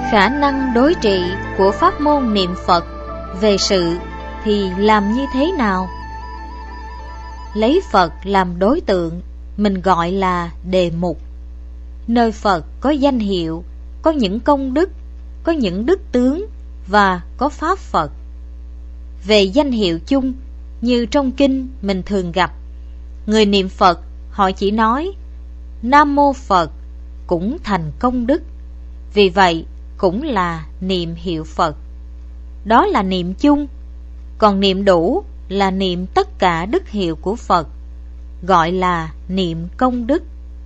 Khả năng đối trị của pháp môn niệm Phật về sự thì làm như thế nào? Lấy Phật làm đối tượng, mình gọi là đề mục. Nơi Phật có danh hiệu, có những công đức, có những đức tướng và có pháp Phật. Về danh hiệu chung, như trong kinh mình thường gặp, người niệm Phật họ chỉ nói Nam Mô Phật cũng thành công đức, vì vậy cũng là niệm hiệu Phật. Đó là niệm chung, còn niệm đủ là niệm tất cả đức hiệu của Phật, gọi là niệm công đức.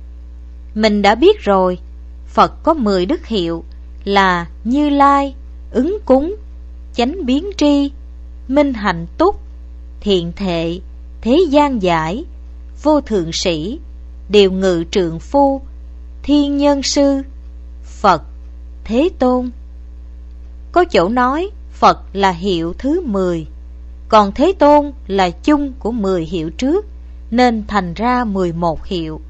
Mình đã biết rồi, Phật có 10 đức hiệu là Như Lai, ứng cúng, chánh biến tri, minh hạnh túc, thiện thệ, thế gian giải, vô thượng sĩ, điều ngự trượng phu, thiên nhân sư, Phật, Thế Tôn. Có chỗ nói Phật là hiệu thứ 10, còn Thế Tôn là chung của 10 hiệu trước, nên thành ra 11 hiệu.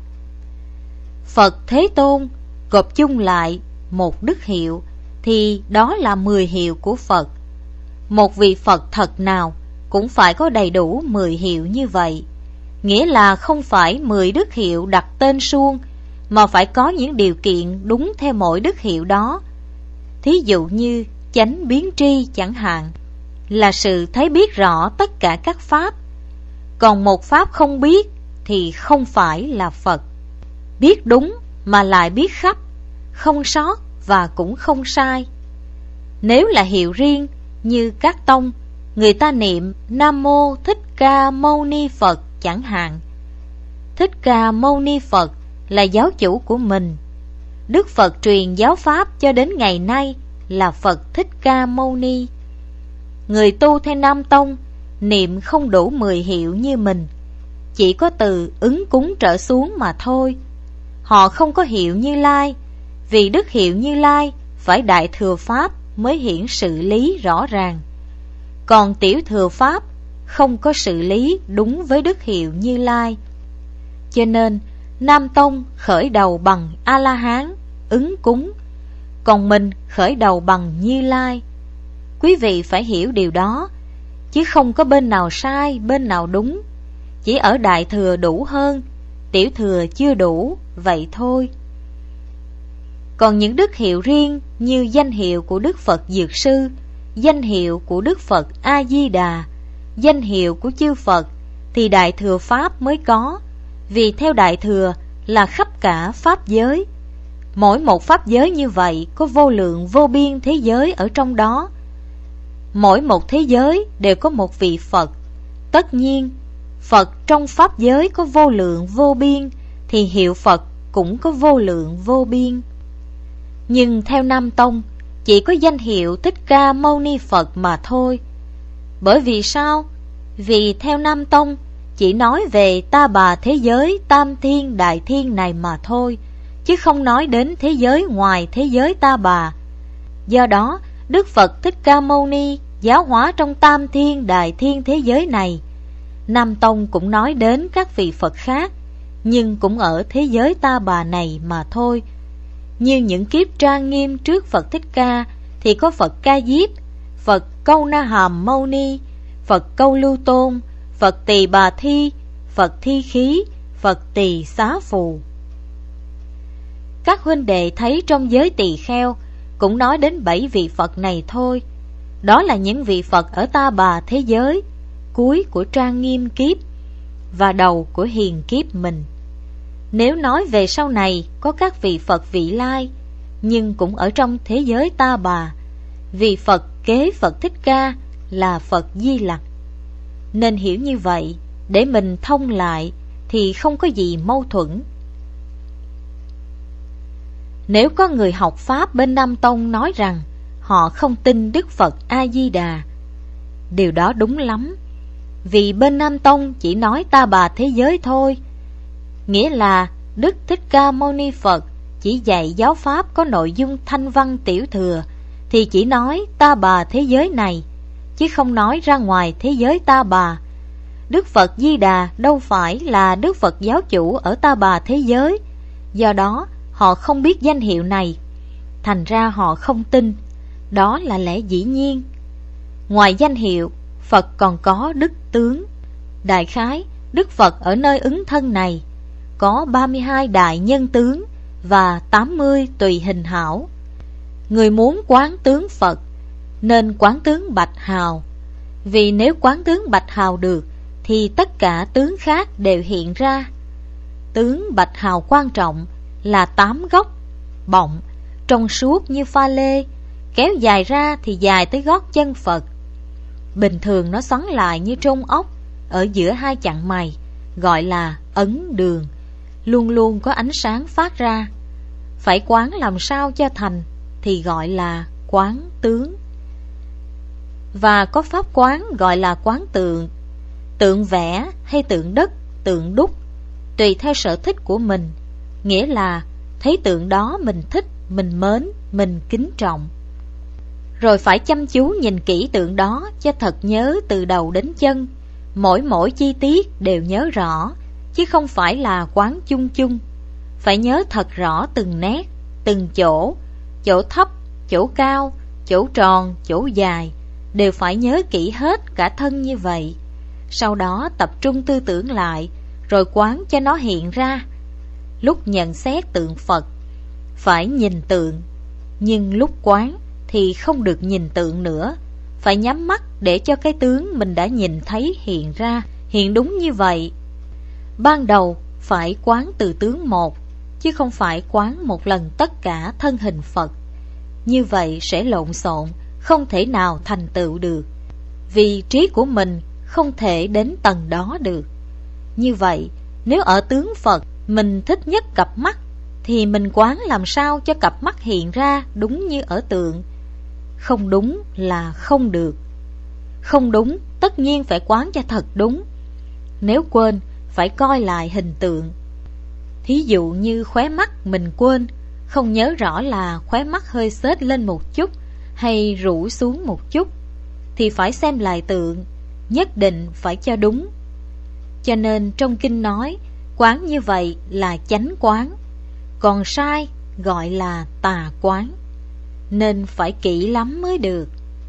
Phật Thế Tôn gộp chung lại một đức hiệu, thì đó là 10 hiệu của Phật. Một vị Phật thật nào cũng phải có đầy đủ 10 hiệu như vậy, nghĩa là không phải 10 đức hiệu đặt tên suông, mà phải có những điều kiện đúng theo mỗi đức hiệu đó. Thí dụ như chánh biến tri chẳng hạn, là sự thấy biết rõ tất cả các pháp. Còn một pháp không biết thì không phải là Phật. Biết đúng mà lại biết khắp, không sót và cũng không sai. Nếu là hiệu riêng như các tông, người ta niệm Nam Mô Thích Ca Mâu Ni Phật chẳng hạn. Thích Ca Mâu Ni Phật là giáo chủ của mình. Đức Phật truyền giáo pháp cho đến ngày nay là Phật Thích Ca Mâu Ni. Người tu theo Nam Tông niệm không đủ 10 hiệu như mình, chỉ có từ ứng cúng trở xuống mà thôi. Họ không có hiệu Như Lai, vì đức hiệu Như Lai phải đại thừa pháp mới hiển sự lý rõ ràng. Còn tiểu thừa pháp không có sự lý đúng với đức hiệu Như Lai. Cho nên Nam Tông khởi đầu bằng A-la-hán, ứng cúng, còn mình khởi đầu bằng Như Lai. Quý vị phải hiểu điều đó, chứ không có bên nào sai, bên nào đúng. Chỉ ở đại thừa đủ hơn, tiểu thừa chưa đủ, vậy thôi. Còn những đức hiệu riêng như danh hiệu của Đức Phật Dược Sư, danh hiệu của Đức Phật A-di-đà, danh hiệu của chư Phật thì đại thừa pháp mới có, vì theo đại thừa là khắp cả pháp giới. Mỗi một pháp giới như vậy có vô lượng vô biên thế giới ở trong đó. Mỗi một thế giới đều có một vị Phật. Tất nhiên, Phật trong pháp giới có vô lượng vô biên, thì hiệu Phật cũng có vô lượng vô biên. Nhưng theo Nam Tông, chỉ có danh hiệu Thích Ca Mâu Ni Phật mà thôi. Bởi vì sao? Vì theo Nam Tông, chỉ nói về Ta Bà thế giới Tam Thiên Đại Thiên này mà thôi, chứ không nói đến thế giới ngoài thế giới Ta Bà. Do đó, Đức Phật Thích Ca Mâu Ni giáo hóa trong Tam Thiên Đại Thiên thế giới này. Nam Tông cũng nói đến các vị Phật khác, nhưng cũng ở thế giới Ta Bà này mà thôi. Như những kiếp trang nghiêm trước Phật Thích Ca thì có Phật Ca Diếp, Phật Câu Na Hàm Mâu Ni, Phật Câu Lưu Tôn, Phật Tỳ Bà Thi, Phật Thi Khí, Phật Tỳ Xá Phù. Các huynh đệ thấy trong giới tỳ kheo cũng nói đến 7 vị Phật này thôi. Đó là những vị Phật ở Ta Bà thế giới, cuối của trang nghiêm kiếp và đầu của hiền kiếp mình. Nếu nói về sau này có các vị Phật vị lai, nhưng cũng ở trong thế giới Ta Bà, vì Phật kế Phật Thích Ca là Phật Di Lặc. Nên hiểu như vậy, để mình thông lại thì không có gì mâu thuẫn. Nếu có người học Pháp bên Nam Tông nói rằng họ không tin Đức Phật A-di-đà, điều đó đúng lắm. Vì bên Nam Tông chỉ nói Ta Bà thế giới thôi, nghĩa là Đức Thích Ca Mâu Ni Phật chỉ dạy giáo Pháp có nội dung thanh văn tiểu thừa, thì chỉ nói Ta Bà thế giới này, chứ không nói ra ngoài thế giới Ta Bà. Đức Phật Di Đà đâu phải là Đức Phật giáo chủ ở Ta Bà thế giới, do đó họ không biết danh hiệu này. thành ra họ không tin. Đó là lẽ dĩ nhiên. Ngoài danh hiệu, Phật còn có đức tướng. Đại khái, Đức Phật ở nơi ứng thân này có 32 đại nhân tướng và 80 tùy hình hảo. Người muốn quán tướng Phật nên quán tướng Bạch Hào, vì nếu quán tướng Bạch Hào được thì tất cả tướng khác đều hiện ra. Tướng Bạch Hào quan trọng là 8 gốc bọng trong suốt như pha lê, kéo dài ra thì dài tới gót chân Phật. Bình thường nó xoắn lại như trôn ốc ở giữa hai chặng mày, gọi là ấn đường, luôn luôn có ánh sáng phát ra. Phải quán làm sao cho thành thì gọi là quán tướng. Và có pháp quán gọi là quán tượng. Tượng vẽ hay tượng đất, tượng đúc, tùy theo sở thích của mình. Nghĩa là thấy tượng đó mình thích, mình mến, mình kính trọng. Rồi phải chăm chú nhìn kỹ tượng đó cho thật nhớ từ đầu đến chân. Mỗi chi tiết đều nhớ rõ, chứ không phải là quán chung chung. Phải nhớ thật rõ từng nét, từng chỗ, chỗ thấp, chỗ cao, chỗ tròn, chỗ dài, đều phải nhớ kỹ hết cả thân như vậy. Sau đó tập trung tư tưởng lại, rồi quán cho nó hiện ra. Lúc nhận xét tượng Phật, phải nhìn tượng, nhưng lúc quán thì không được nhìn tượng nữa. Phải nhắm mắt để cho cái tướng mình đã nhìn thấy hiện ra, hiện đúng như vậy. Ban đầu phải quán từ tướng một, chứ không phải quán một lần tất cả thân hình Phật. Như vậy sẽ lộn xộn, không thể nào thành tựu được, vì trí của mình không thể đến tầng đó được. Như vậy, nếu ở tướng Phật mình thích nhất cặp mắt, thì mình quán làm sao cho cặp mắt hiện ra đúng như ở tượng. Không đúng là không được. Không đúng, tất nhiên phải quán cho thật đúng. Nếu quên, phải coi lại hình tượng. Thí dụ như khóe mắt mình quên, không nhớ rõ là khóe mắt hơi xếch lên một chút hay rũ xuống một chút, thì phải xem lại tượng, nhất định phải cho đúng. Cho nên trong kinh nói, quán như vậy là chánh quán, còn sai gọi là tà quán. Nên phải kỹ lắm mới được.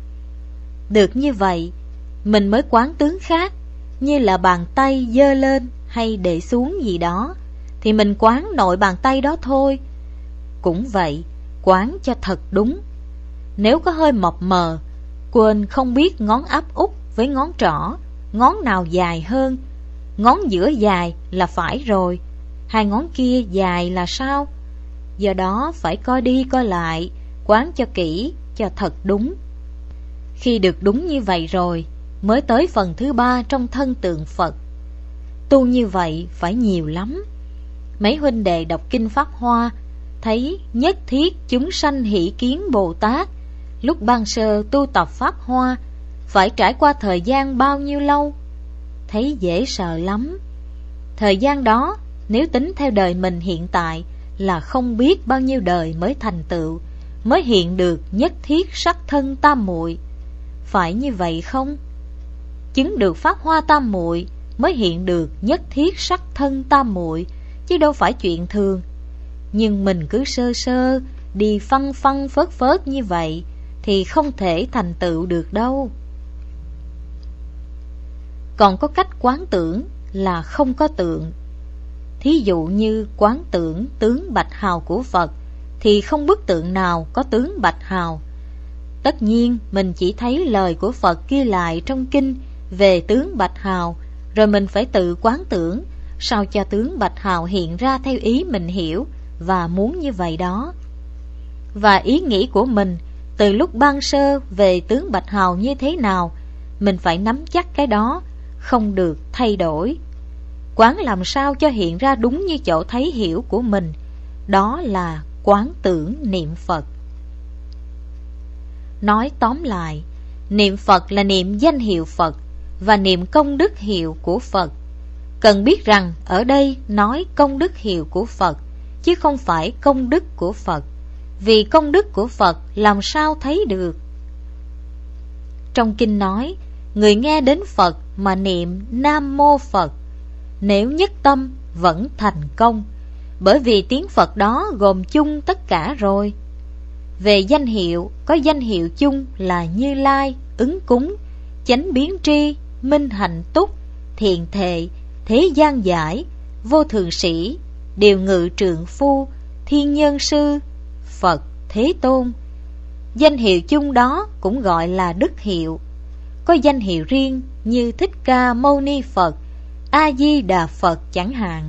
Được như vậy, mình mới quán tướng khác, như là bàn tay giơ lên hay để xuống gì đó, thì mình quán nội bàn tay đó thôi. Cũng vậy, quán cho thật đúng. Nếu có hơi mập mờ, quên không biết ngón áp út với ngón trỏ, ngón nào dài hơn, ngón giữa dài là phải rồi, hai ngón kia dài là sao? Do đó phải coi đi coi lại, quán cho kỹ, cho thật đúng. Khi được đúng như vậy rồi, mới tới phần thứ 3 trong thân tượng Phật. Tu như vậy phải nhiều lắm. Mấy huynh đệ đọc kinh Pháp Hoa, thấy nhất thiết chúng sanh hỷ kiến Bồ Tát. Lúc ban sơ tu tập Pháp Hoa, phải trải qua thời gian bao nhiêu lâu? Thấy dễ sợ lắm. Thời gian đó, nếu tính theo đời mình hiện tại, là không biết bao nhiêu đời mới thành tựu, mới hiện được nhất thiết sắc thân tam muội. Phải như vậy không? Chứng được Pháp Hoa tam muội mới hiện được nhất thiết sắc thân tam muội, chứ đâu phải chuyện thường. Nhưng mình cứ sơ sơ đi phăng phăng phớt phớt như vậy thì không thể thành tựu được đâu. Còn có cách quán tưởng là không có tượng. Thí dụ như quán tưởng tướng Bạch Hào của Phật, thì không bức tượng nào có tướng Bạch Hào. Tất nhiên mình chỉ thấy lời của Phật ghi lại trong kinh về tướng Bạch Hào, rồi mình phải tự quán tưởng sao cho tướng Bạch Hào hiện ra theo ý mình hiểu và muốn như vậy đó. Và ý nghĩ của mình từ lúc ban sơ về tướng Bạch Hào như thế nào, mình phải nắm chắc cái đó, không được thay đổi. Quán làm sao cho hiện ra đúng như chỗ thấy hiểu của mình, đó là quán tưởng niệm Phật. Nói tóm lại, niệm Phật là niệm danh hiệu Phật và niệm công đức hiệu của Phật. Cần biết rằng ở đây nói công đức hiệu của Phật, chứ không phải công đức của Phật, vì công đức của Phật làm sao thấy được. Trong kinh nói, người nghe đến Phật mà niệm Nam Mô Phật, nếu nhất tâm vẫn thành công, bởi vì tiếng Phật đó gồm chung tất cả rồi. Về danh hiệu, có danh hiệu chung là Như Lai, Ứng Cúng, Chánh Biến Tri, Minh Hạnh Túc, Thiện Thệ, Thế Gian Giải, Vô Thường Sĩ, Điều Ngự Trượng Phu, Thiên Nhân Sư, Phật, Thế Tôn. Danh hiệu chung đó cũng gọi là đức hiệu. Có danh hiệu riêng như Thích Ca Mâu Ni Phật, A Di Đà Phật chẳng hạn.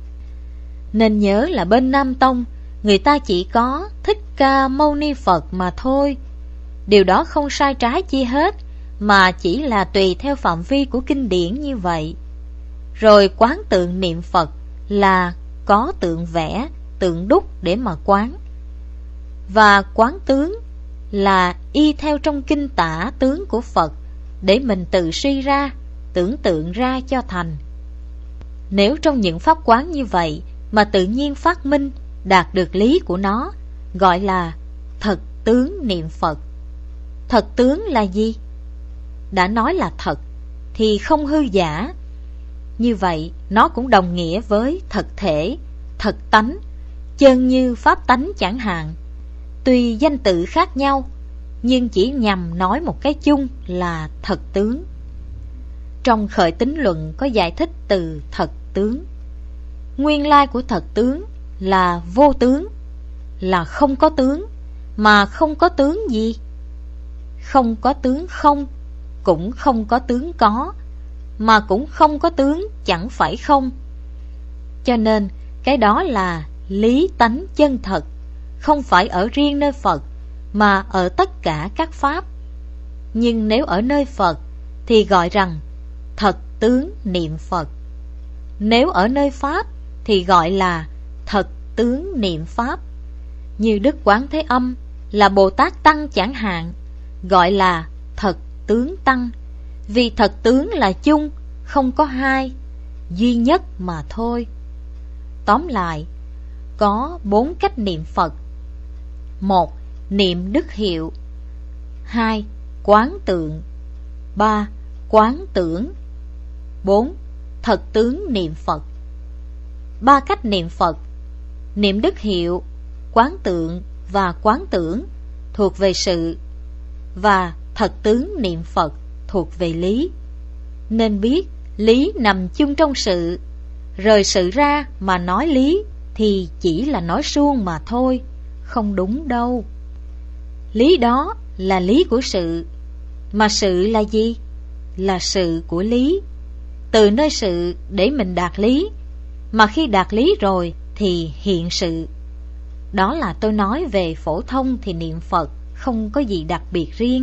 Nên nhớ là bên Nam Tông, người ta chỉ có Thích Ca Mâu Ni Phật mà thôi. Điều đó không sai trái chi hết, mà chỉ là tùy theo phạm vi của kinh điển như vậy. Rồi quán tượng niệm Phật là có tượng vẽ, tượng đúc để mà quán. Và quán tướng là y theo trong kinh tả tướng của Phật để mình tự suy ra, tưởng tượng ra cho thành. Nếu trong những pháp quán như vậy mà tự nhiên phát minh, đạt được lý của nó, gọi là thật tướng niệm Phật. Thật tướng là gì? Đã nói là thật thì không hư giả. Như vậy nó cũng đồng nghĩa với thật thể, thật tánh, chân như pháp tánh chẳng hạn. Tuy danh tự khác nhau, nhưng chỉ nhằm nói một cái chung là thật tướng. Trong Khởi Tín Luận có giải thích từ thật tướng. Nguyên lai của thật tướng là vô tướng, là không có tướng. Mà không có tướng gì? Không có tướng không, cũng không có tướng có, mà cũng không có tướng chẳng phải không. Cho nên cái đó là lý tánh chân thật, không phải ở riêng nơi Phật, mà ở tất cả các pháp. Nhưng nếu ở nơi Phật thì gọi rằng thật tướng niệm Phật. Nếu ở nơi Pháp thì gọi là thật tướng niệm Pháp. Như Đức Quán Thế Âm là Bồ Tát Tăng chẳng hạn, gọi là thật tướng Tăng. Vì thật tướng là chung, không có hai, duy nhất mà thôi. Tóm lại, có 4 cách niệm Phật. 1. Niệm đức hiệu. 2. Quán tượng. 3. Quán tưởng. 4. Thật tướng niệm Phật. 3 cách niệm Phật: niệm đức hiệu, quán tượng và quán tưởng thuộc về sự, và thật tướng niệm Phật thuộc về lý. Nên biết lý nằm chung trong sự, rời sự ra mà nói lý thì chỉ là nói suông mà thôi, không đúng đâu. Lý đó là lý của sự, mà sự là gì? Là sự của lý. Từ nơi sự để mình đạt lý, mà khi đạt lý rồi thì hiện sự. Đó là tôi nói về phổ thông thì niệm Phật không có gì đặc biệt riêng.